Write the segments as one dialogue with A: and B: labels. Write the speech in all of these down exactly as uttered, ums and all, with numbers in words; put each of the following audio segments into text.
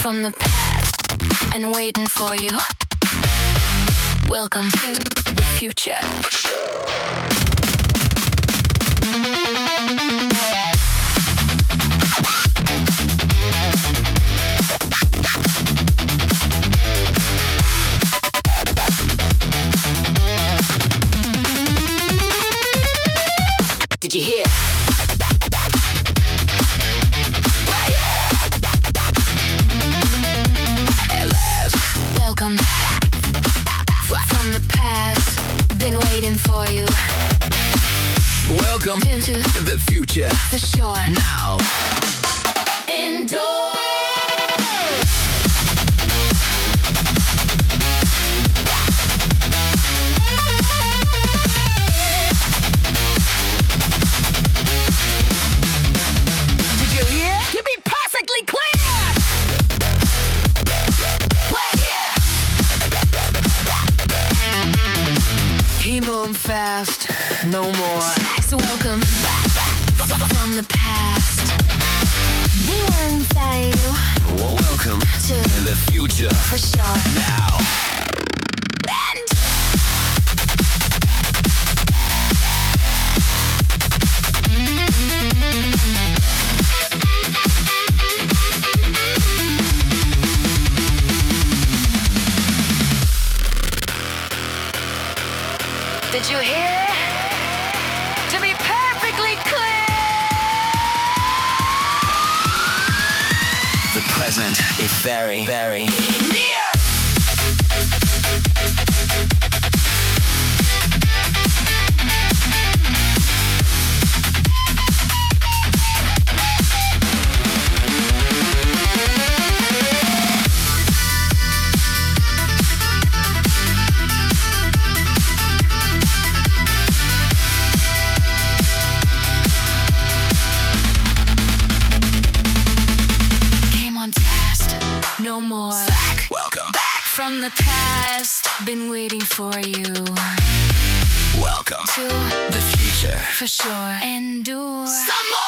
A: from the past, been waiting for you. Welcome to the future. Did you hear? Welcome from the past, been waiting for you.
B: Welcome
A: into
B: the future.
A: For sure.
B: Now.
A: Indoors.
B: Did you hear? To be perfectly clear. Keep moving fast, no more.
A: So welcome from the past. Been inside you.
B: Well, welcome
A: to
B: the future.
A: For sure.
B: Now.
A: And did you hear? To be perfectly clear.
B: The present is very, very near.
A: No more.
B: Back. Welcome back
A: from the past. Been waiting for you.
B: Welcome
A: to
B: the future.
A: For sure. Endure.
B: Some more.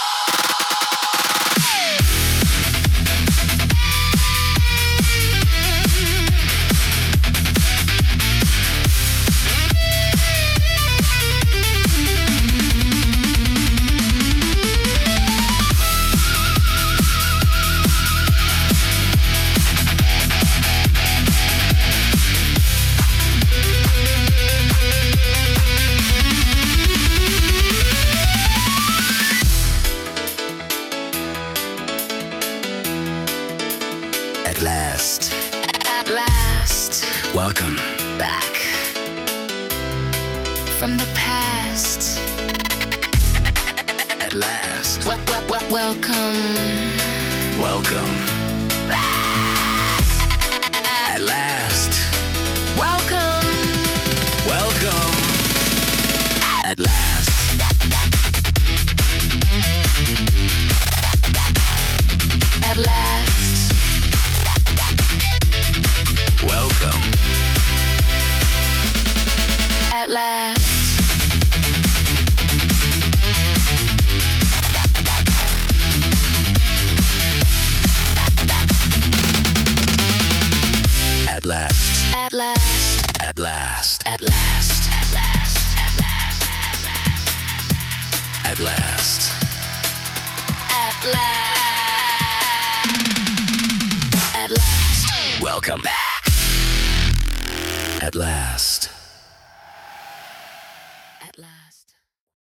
B: At last.
A: At last.
B: Welcome
A: back from the past.
B: At last.
A: Wel- wel- wel- welcome.
B: Welcome
A: back.
B: At last.
A: Welcome.
B: Welcome. At last.
A: At last.
B: Welcome.
A: At last.
B: At last.
A: At last.
B: At last.
A: At last. At last. At last.
B: At last.
A: At last. At last.
B: Welcome back. At last.